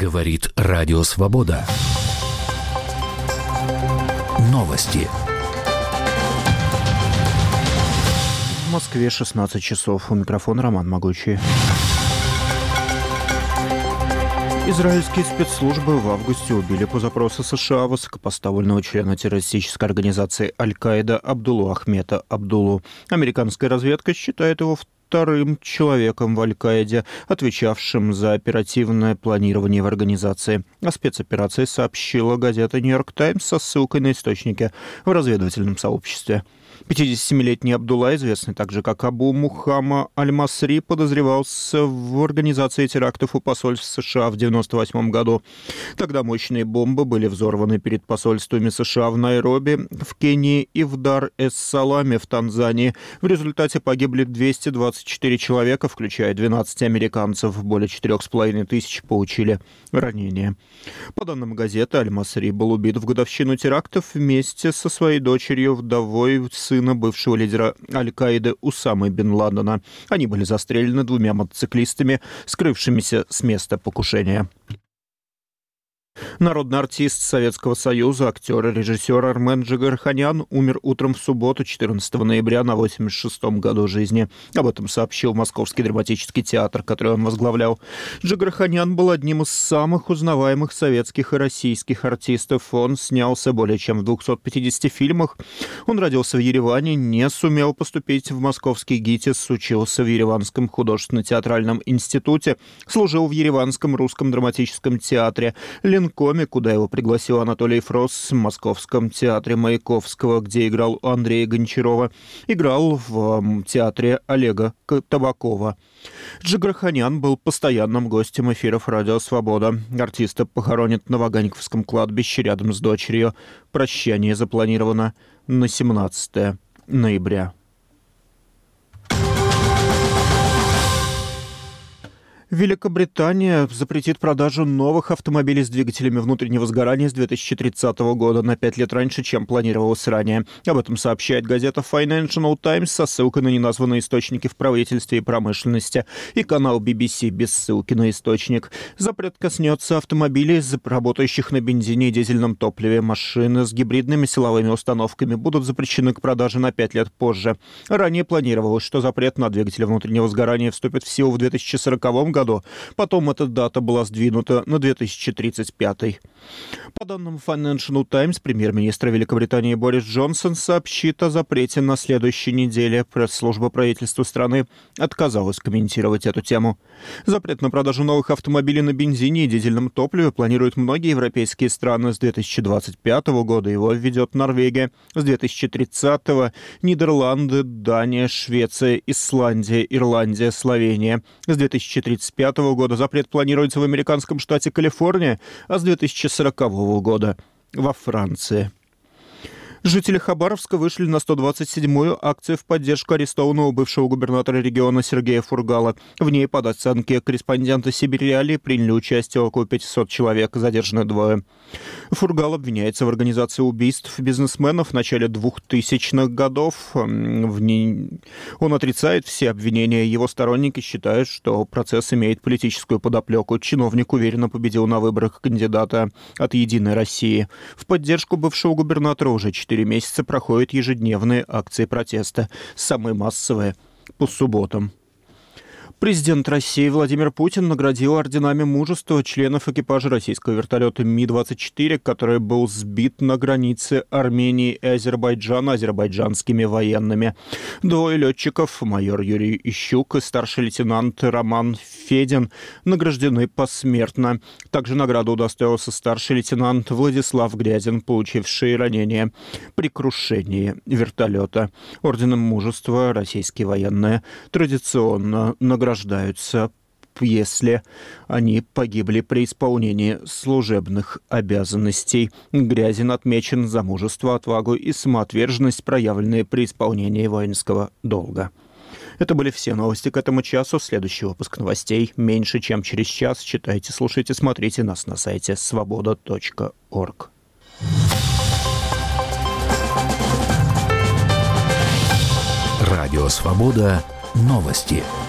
Говорит Радио Свобода. Новости. В Москве 16 часов. У микрофона Роман Могучий. Израильские спецслужбы в августе убили по запросу США высокопоставленного члена террористической организации Аль-Каида Абдуллу Ахмеда Абдуллу. Американская разведка считает его вторым человеком в Аль-Каиде, отвечавшим за оперативное планирование в организации. О спецоперации сообщила газета «Нью-Йорк Таймс» со ссылкой на источники в разведывательном сообществе. 57-летний Абдулла, известный также как Абу Мухамма Аль-Масри, подозревался в организации терактов у посольств США в 1998 году. Тогда мощные бомбы были взорваны перед посольствами США в Найроби, в Кении и в Дар-эс-Саламе в Танзании. В результате погибли 224 человека, включая 12 американцев. Более 4,5 тысяч получили ранения. По данным газеты, Аль-Масри был убит в годовщину терактов вместе со своей дочерью, вдовой сына бывшего лидера Аль-Каиды Усамы бен Ладена. Они были застрелены двумя мотоциклистами, скрывшимися с места покушения. Народный артист Советского Союза, актер и режиссер Армен Джигарханян умер утром в субботу, 14 ноября, на 86-м году жизни. Об этом сообщил Московский драматический театр, который он возглавлял. Джигарханян был одним из самых узнаваемых советских и российских артистов. Он снялся более чем в 250 фильмах. Он родился в Ереване, не сумел поступить в московский ГИТИС, учился в Ереванском художественно-театральном институте, служил в Ереванском русском драматическом театре, Ленкоме, куда его пригласил Анатолий Фрос, в Московском театре Маяковского, где играл у Андрея Гончарова, играл в театре Олега Табакова. Джигарханян был постоянным гостем эфиров «Радио Свобода». Артиста похоронят на Ваганьковском кладбище рядом с дочерью. Прощание запланировано на 17 ноября. Великобритания запретит продажу новых автомобилей с двигателями внутреннего сгорания с 2030 года, на 5 лет раньше, чем планировалось ранее. Об этом сообщает газета Financial Times со ссылкой на неназванные источники в правительстве и промышленности и канал BBC без ссылки на источник. Запрет коснется автомобилей, работающих на бензине и дизельном топливе. Машины с гибридными силовыми установками будут запрещены к продаже на 5 лет позже. Ранее планировалось, что запрет на двигатели внутреннего сгорания вступит в силу в 2040 году. Потом эта дата была сдвинута на 2035. По данным Financial Times, премьер-министр Великобритании Борис Джонсон сообщит о запрете на следующей неделе. Пресс-служба правительства страны отказалась комментировать эту тему. Запрет на продажу новых автомобилей на бензине и дизельном топливе планируют многие европейские страны. С 2025 года его введет Норвегия. С 2030 Нидерланды, Дания, Швеция, Исландия, Ирландия, Словения. С 2035 года запрет планируется в американском штате Калифорния, а с 2040 года во Франции. Жители Хабаровска вышли на 127-ю акцию в поддержку арестованного бывшего губернатора региона Сергея Фургала. В ней, по оценке корреспондента «Сибирь-Реалии», приняли участие около 500 человек, задержаны 2. Фургал обвиняется в организации убийств бизнесменов в начале 2000-х годов. Он отрицает все обвинения. Его сторонники считают, что процесс имеет политическую подоплеку. Чиновник уверенно победил на выборах кандидата от «Единой России». В поддержку бывшего губернатора уже 4 месяца проходят ежедневные акции протеста, самые массовые по субботам. Президент России Владимир Путин наградил орденами мужества членов экипажа российского вертолета Ми-24, который был сбит на границе Армении и Азербайджана азербайджанскими военными. 2 летчиков, майор Юрий Ищук и старший лейтенант Роман Федин, награждены посмертно. Также награду удостоился старший лейтенант Владислав Грязин, получивший ранение при крушении вертолета. Орденом мужества российские военные традиционно награждаются, если они погибли при исполнении служебных обязанностей. Грязин отмечен за мужество, отвагу и самоотверженность, проявленные при исполнении воинского долга. Это были все новости к этому часу. Следующий выпуск новостей меньше, чем через час. Читайте, слушайте, смотрите нас на сайте svoboda.org. Радио Свобода. Новости.